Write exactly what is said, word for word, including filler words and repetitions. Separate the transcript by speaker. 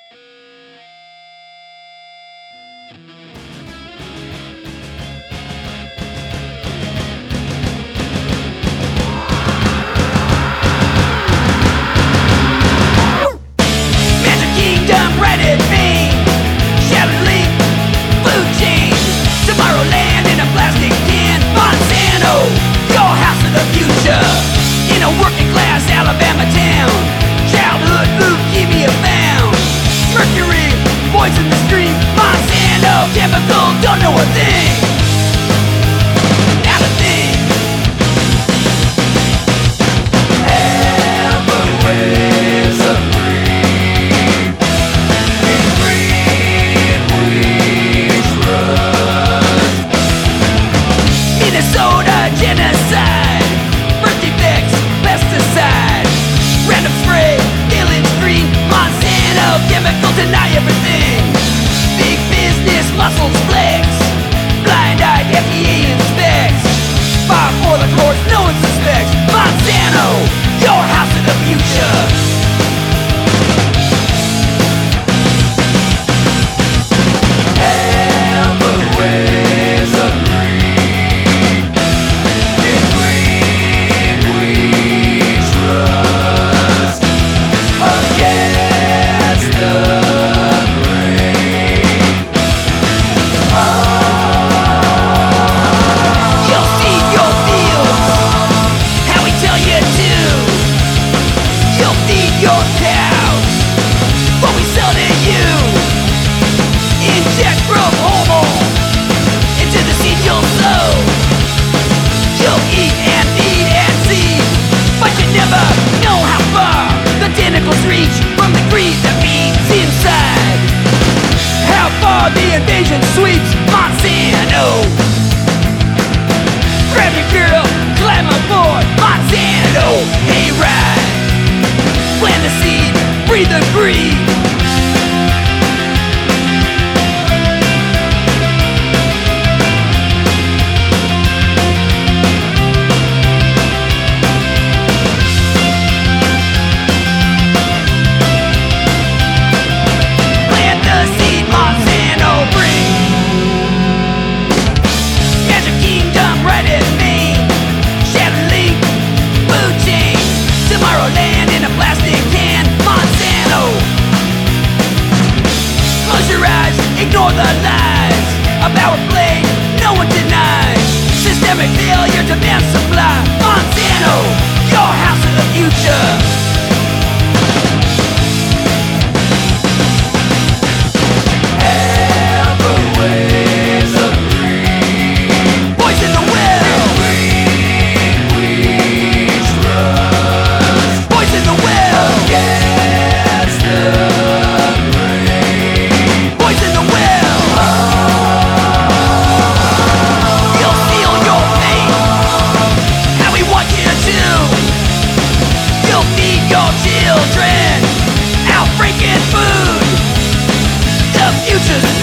Speaker 1: Don't know a thing, not a thing. Everywhere's a green, in green we trust. Minnesota genocide, birth defects, pesticide, random spray, village green, Monsanto chemical, deny everything. Big business, muscles flex, blind-eyed F D A inspects, far for the courts, no one suspects. Monsanto, your house of the future. Everywhere's a green, in green we trust, against the your cows, what we sell to you. Inject from hormone into the seed you'll sow. You'll eat and eat and see, but you never know how far the tentacles reach from the greed that feeds inside. How far the invasion sweeps Monsanto. Grab your girl, climb aboard Monsanto, hey ride. Plant the seed, breathe the greed. Plant the seed, Monsanto, bring Magic Kingdom right at Maine. Shadowlink, food chain, Tomorrowland in a plastic can, Monsanto. Close your eyes, ignore the lies. A power play, no one denies. Systemic failure, demand supply. Monsanto, your house of the future. Everywhere's a green, poison the well. Green we trust, poison the well. Against the grain, poison the well. You'll feel your fate, how we want you to. You'll feed your children outbreaking food. The future's